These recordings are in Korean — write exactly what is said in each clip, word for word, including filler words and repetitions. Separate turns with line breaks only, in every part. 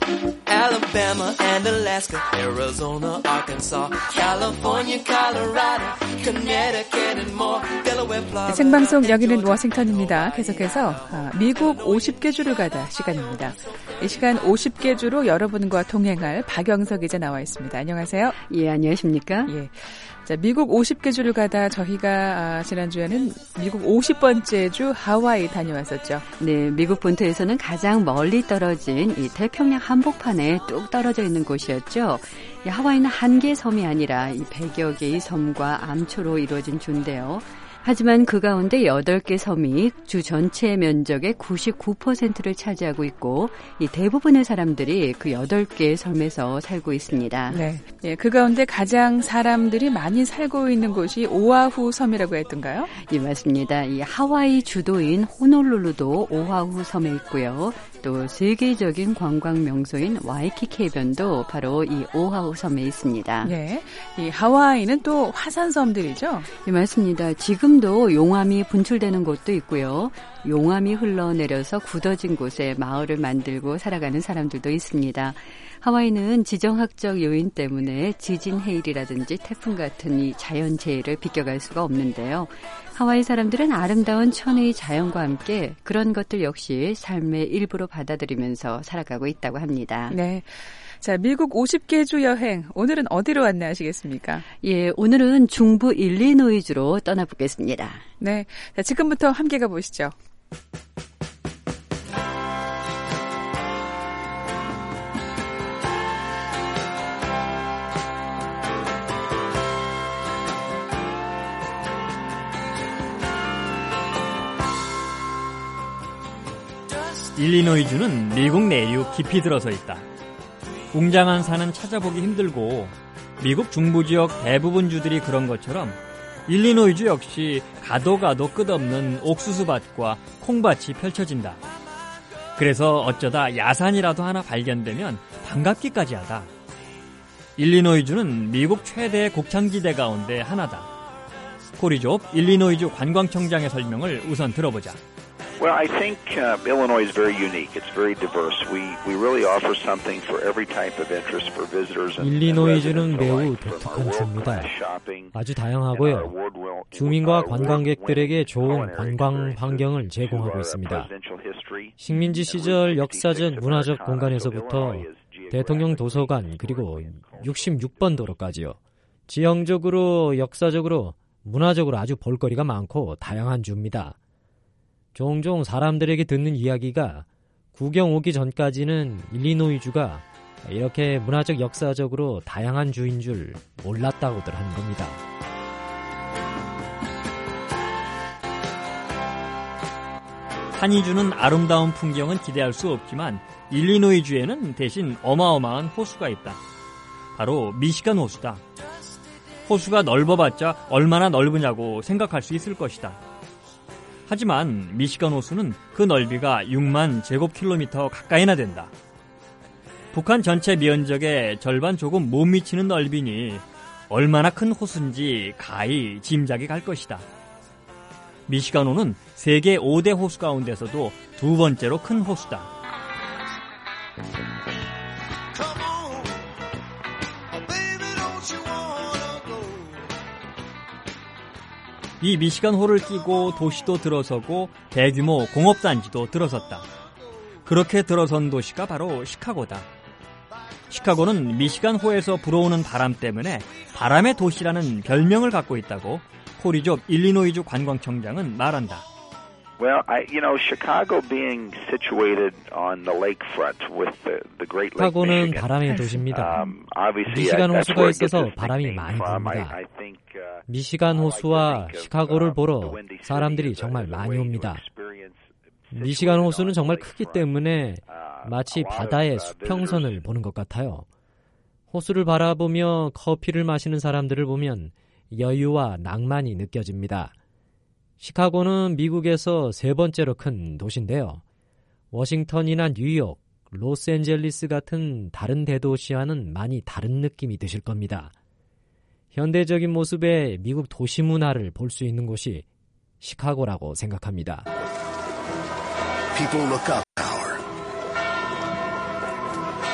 Alabama and Alaska, Arizona, Arkansas, California, Colorado, Connecticut and more, Delaware, Florida.
생방송 여기는 워싱턴입니다. 계속해서 미국 오십 개 주를 가다 시간입니다. 이 시간 오십 개 주로 여러분과 동행할 박영석 기자 나와 있습니다. 안녕하세요.
예, 안녕하십니까?
예. 자, 미국 오십 개 주를 가다 저희가 아, 지난주에는 미국 오십 번째 주 하와이 다녀왔었죠.
네, 미국 본토에서는 가장 멀리 떨어진 이 태평양 한복판에 뚝 떨어져 있는 곳이었죠. 이 하와이는 한 개의 섬이 아니라 이 백여 개의 섬과 암초로 이루어진 주인데요. 하지만 그 가운데 여덟 개 섬이 주 전체 면적의 구십구 퍼센트를 차지하고 있고 이 대부분의 사람들이 그 여덟 개의 섬에서 살고 있습니다.
네, 예, 그 가운데 가장 사람들이 많이 살고 있는 곳이 오아후 섬이라고 했던가요?
예, 맞습니다. 이 하와이 주도인 호놀룰루도 오아후 섬에 있고요. 또 세계적인 관광 명소인 와이키키 해변도 바로 이 오아후 섬에 있습니다.
네, 이 하와이는 또 화산 섬들이죠?
예, 맞습니다. 지금도 용암이 분출되는 곳도 있고요. 용암이 흘러내려서 굳어진 곳에 마을을 만들고 살아가는 사람들도 있습니다. 하와이는 지정학적 요인 때문에 지진 해일이라든지 태풍 같은 이 자연재해를 비껴갈 수가 없는데요. 하와이 사람들은 아름다운 천혜의 자연과 함께 그런 것들 역시 삶의 일부로 받아들이면서 살아가고 있다고 합니다.
네. 자, 미국 오십 개 주 여행, 오늘은 어디로 안내하시겠습니까?
예, 오늘은 중부 일리노이주로 떠나보겠습니다.
네, 자, 지금부터 함께 가보시죠.
일리노이주는 미국 내륙 깊이 들어서 있다. 웅장한 산은 찾아보기 힘들고 미국 중부 지역 대부분 주들이 그런 것처럼 일리노이주 역시 가도 가도 끝없는 옥수수밭과 콩밭이 펼쳐진다. 그래서 어쩌다 야산이라도 하나 발견되면 반갑기까지 하다. 일리노이주는 미국 최대의 곡창지대 가운데 하나다. 코리조 일리노이주 관광청장의 설명을 우선 들어보자.
Well, I think uh, Illinois is very unique. It's very diverse. We we really offer something for every type of interest for visitors.
일리노이주는 매우 독특한 주입니다. 아주 다양하고요. 주민과 관광객들에게 좋은 관광 환경을 제공하고 있습니다. 식민지 시절 역사적 문화적 공간에서부터 대통령 도서관 그리고 육십육 번 도로까지요. 지형적으로 역사적으로 문화적으로 아주 볼거리가 많고 다양한 주입니다. 종종 사람들에게 듣는 이야기가 구경 오기 전까지는 일리노이주가 이렇게 문화적 역사적으로 다양한 주인 줄 몰랐다고들 하는 겁니다.
한이 주는 아름다운 풍경은 기대할 수 없지만 일리노이주에는 대신 어마어마한 호수가 있다. 바로 미시간 호수다. 호수가 넓어봤자 얼마나 넓으냐고 생각할 수 있을 것이다. 하지만 미시간 호수는 그 넓이가 육만 제곱킬로미터 가까이나 된다. 북한 전체 면적의 절반 조금 못 미치는 넓이니 얼마나 큰 호수인지 가히 짐작이 갈 것이다. 미시간호는 세계 오 대 호수 가운데서도 두 번째로 큰 호수다. 이 미시간호를 끼고 도시도 들어서고 대규모 공업단지도 들어섰다. 그렇게 들어선 도시가 바로 시카고다. 시카고는 미시간호에서 불어오는 바람 때문에 바람의 도시라는 별명을 갖고 있다고 코리조 일리노이주 관광청장은 말한다.
Well, I, you know, Chicago being situated on the lakefront with the, the Great Lake
시카고는
Michigan.
바람의 도시입니다.
Um, obviously,
미시간
that's
호수가
where it gets
있어서
its
바람이
nickname
많이
from. I,
불습니다.
I think, uh,
미시간 호수와 시카고를 보러 사람들이 정말 많이 옵니다. 미시간 호수는 정말 크기 때문에 마치 바다의 수평선을 보는 것 같아요. 호수를 바라보며 커피를 마시는 사람들을 보면 여유와 낭만이 느껴집니다. 시카고는 미국에서 세 번째로 큰 도시인데요. 워싱턴이나 뉴욕, 로스앤젤리스 같은 다른 대도시와는 많이 다른 느낌이 드실 겁니다. 현대적인 모습의 미국 도시 문화를 볼 수 있는 곳이 시카고라고 생각합니다.
People look up power.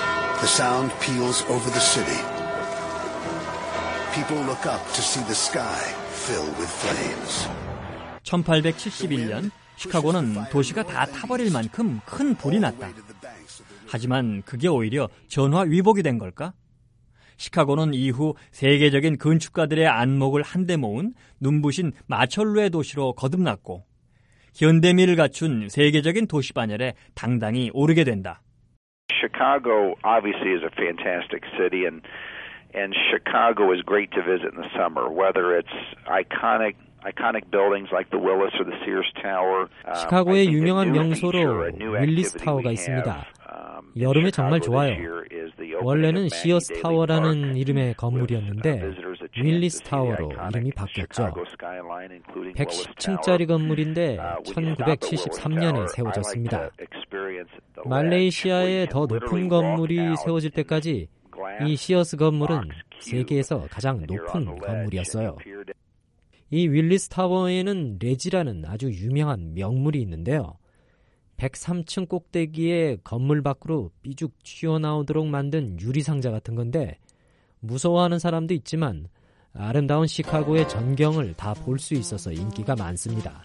The sound peals over the city. People look up to see the sky fill with flames.
천팔백칠십일 년 시카고는 도시가 다 타버릴 만큼 큰 불이 났다. 하지만 그게 오히려 전화 위복이 된 걸까? 시카고는 이후 세계적인 건축가들의 안목을 한데 모은 눈부신 마철루의 도시로 거듭났고 현대미를 갖춘 세계적인 도시 반열에 당당히 오르게 된다.
Chicago obviously is a fantastic city, and and Chicago is great to visit in the summer. Whether it's iconic iconic buildings like the Willis or the Sears Tower.
시카고의 유명한 명소로 윌리스 타워가 있습니다. 여름에 정말 좋아요. 원래는 시어스 타워라는 이름의 건물이었는데 윌리스 타워로 이름이 바뀌었죠. 백십 층짜리 건물인데 천구백칠십삼 년에 세워졌습니다. 말레이시아의 더 높은 건물이 세워질 때까지 이 시어스 건물은 세계에서 가장 높은 건물이었어요. 이 윌리스 타워에는 레지라는 아주 유명한 명물이 있는데요. 백삼 층 꼭대기에 건물 밖으로 삐죽 튀어나오도록 만든 유리상자 같은 건데 무서워하는 사람도 있지만 아름다운 시카고의 전경을 다 볼 수 있어서 인기가 많습니다.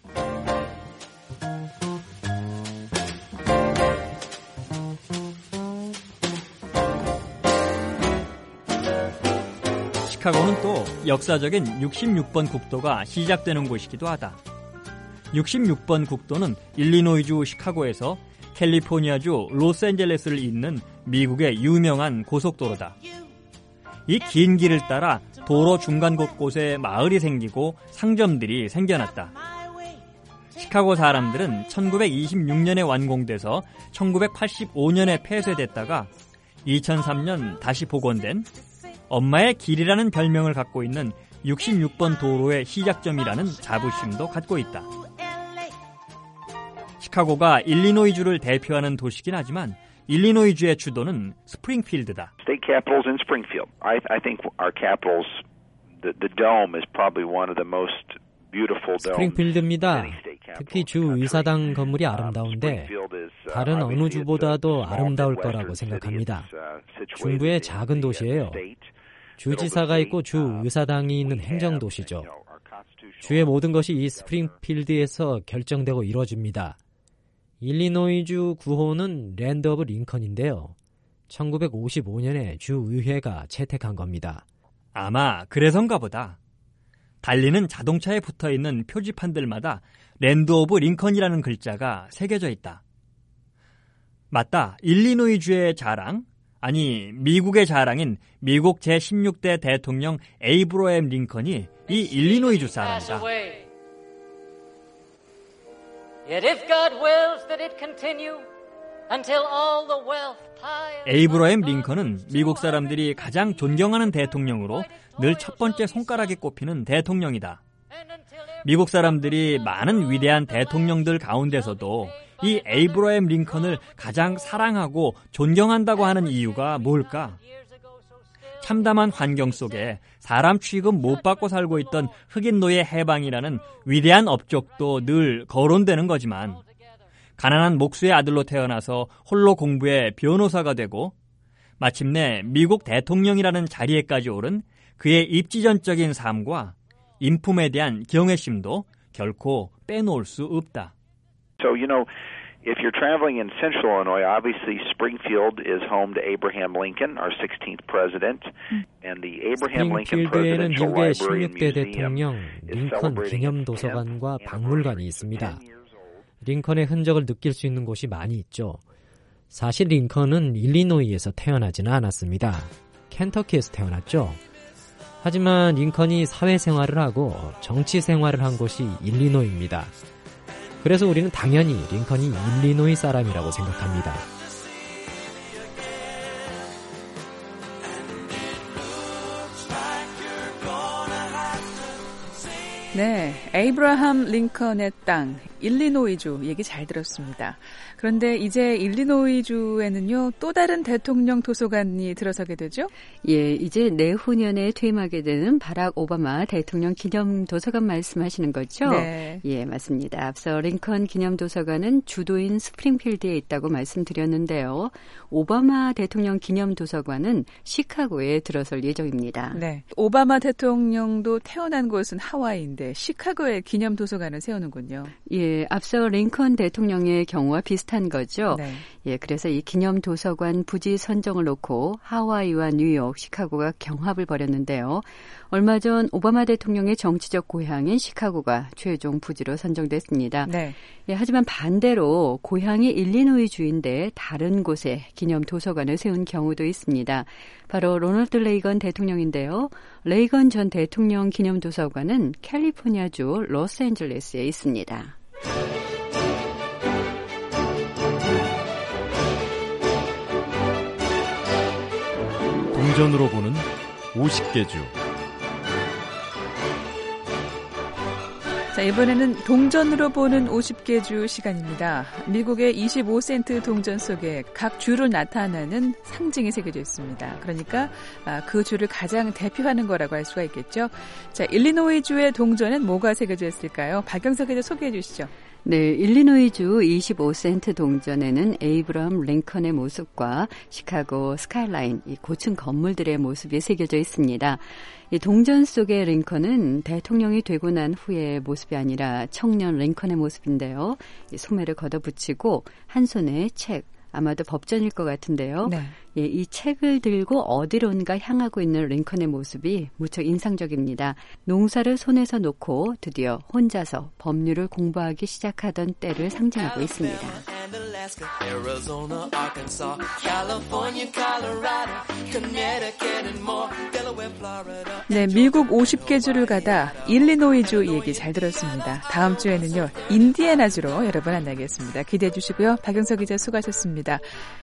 시카고는 또 역사적인 육십육 번 국도가 시작되는 곳이기도 하다. 육십육 번 국도는 일리노이주 시카고에서 캘리포니아주 로스앤젤레스를 잇는 미국의 유명한 고속도로다. 이 긴 길을 따라 도로 중간 곳곳에 마을이 생기고 상점들이 생겨났다. 시카고 사람들은 천구백이십육 년에 완공돼서 천구백팔십오 년에 폐쇄됐다가 이천삼 년 다시 복원된 엄마의 길이라는 별명을 갖고 있는 육십육 번 도로의 시작점이라는 자부심도 갖고 있다. 시카고가 일리노이주를 대표하는 도시긴 하지만 일리노이주의 주도는 스프링필드다.
State capital's in Springfield. I, I think our capital's the, the dome is probably one of the most beautiful domes.
스프링필드입니다. 특히 주 의사당 건물이 아름다운데 다른 어느 주보다도 아름다울 거라고 생각합니다. 중부의 작은 도시예요. 주지사가 있고 주 의사당이 있는 행정도시죠. 주의 모든 것이 이 스프링필드에서 결정되고 이루어집니다. 일리노이주 구호는 랜드 오브 링컨인데요. 천구백오십오 년에 주의회가 채택한 겁니다.
아마 그래서인가 보다. 달리는 자동차에 붙어있는 표지판들마다 랜드 오브 링컨이라는 글자가 새겨져 있다. 맞다. 일리노이주의 자랑? 아니, 미국의 자랑인 미국 제십육 대 대통령 에이브러햄 링컨이 이 일리노이주 사람이다. 에이브러햄 링컨은 미국 사람들이 가장 존경하는 대통령으로 늘 첫 번째 손가락에 꼽히는 대통령이다. 미국 사람들이 많은 위대한 대통령들 가운데서도 이 에이브러햄 링컨을 가장 사랑하고 존경한다고 하는 이유가 뭘까? 참담한 환경 속에 사람 취급 못 받고 살고 있던 흑인 노예 해방이라는 위대한 업적도 늘 거론되는 거지만 가난한 목수의 아들로 태어나서 홀로 공부해 변호사가 되고 마침내 미국 대통령이라는 자리에까지 오른 그의 입지전적인 삶과 인품에 대한 경외심도 결코 빼놓을 수 없다.
So, you know, if you're traveling in central Illinois, obviously Springfield is home to Abraham Lincoln, our sixteenth president, and the Abraham Lincoln Presidential
미국의
Library and
십육 대
Museum
대통령
is
링컨
celebrating
기념도서관과 박물관이 있습니다. 링컨의 흔적을 느낄 수 있는 곳이 많이 있죠. 사실 링컨은 일리노이에서 태어나지는 않았습니다. 켄터키에서 태어났죠. 하지만 링컨이 사회생활을 하고 정치생활을 한 곳이 일리노이입니다. 그래서 우리는 당연히 링컨이 일리노이 사람이라고 생각합니다.
네, 에이브러함 링컨의 땅, 일리노이주 얘기 잘 들었습니다. 그런데 이제 일리노이주에는요, 또 다른 대통령 도서관이 들어서게 되죠?
예, 이제 내후년에 퇴임하게 되는 바락 오바마 대통령 기념 도서관 말씀하시는 거죠?
네.
예, 맞습니다. 앞서 링컨 기념 도서관은 주도인 스프링필드에 있다고 말씀드렸는데요. 오바마 대통령 기념 도서관은 시카고에 들어설 예정입니다.
네. 오바마 대통령도 태어난 곳은 하와이인데 시카고에 기념 도서관을 세우는군요.
예, 앞서 링컨 대통령의 경우와 비슷한 거죠.
네.
예, 그래서 이 기념 도서관 부지 선정을 놓고 하와이와 뉴욕, 시카고가 경합을 벌였는데요. 얼마 전 오바마 대통령의 정치적 고향인 시카고가 최종 부지로 선정됐습니다.
네.
예, 하지만 반대로 고향이 일리노이주인데 다른 곳에 기념 도서관을 세운 경우도 있습니다. 바로 로널드 레이건 대통령인데요. 레이건 전 대통령 기념 도서관은 캘리포니아주 로스앤젤레스에 있습니다.
동전으로 보는 오십 개 주.
자, 이번에는 동전으로 보는 오십 개 주 시간입니다. 미국의 이십오 센트 동전 속에 각 주로 나타나는 상징이 새겨져 있습니다. 그러니까 그 주를 가장 대표하는 거라고 할 수가 있겠죠. 자, 일리노이주의 동전엔 뭐가 새겨져 있을까요? 박영석 기자 소개해 주시죠.
네, 일리노이주 이십오 센트 동전에는 에이브러함 링컨의 모습과 시카고 스카이라인, 이 고층 건물들의 모습이 새겨져 있습니다. 이 동전 속의 링컨은 대통령이 되고 난 후의 모습이 아니라 청년 링컨의 모습인데요. 이 소매를 걷어붙이고 한 손에 책, 아마도 법전일 것 같은데요.
네.
예, 이 책을 들고 어디론가 향하고 있는 링컨의 모습이 무척 인상적입니다. 농사를 손에서 놓고 드디어 혼자서 법률을 공부하기 시작하던 때를 상징하고 있습니다.
네, 미국 오십 개 주를 가다 일리노이주 얘기 잘 들었습니다. 다음 주에는요, 인디애나주로 여러분 만나겠습니다. 기대해 주시고요. 박영석 기자 수고하셨습니다.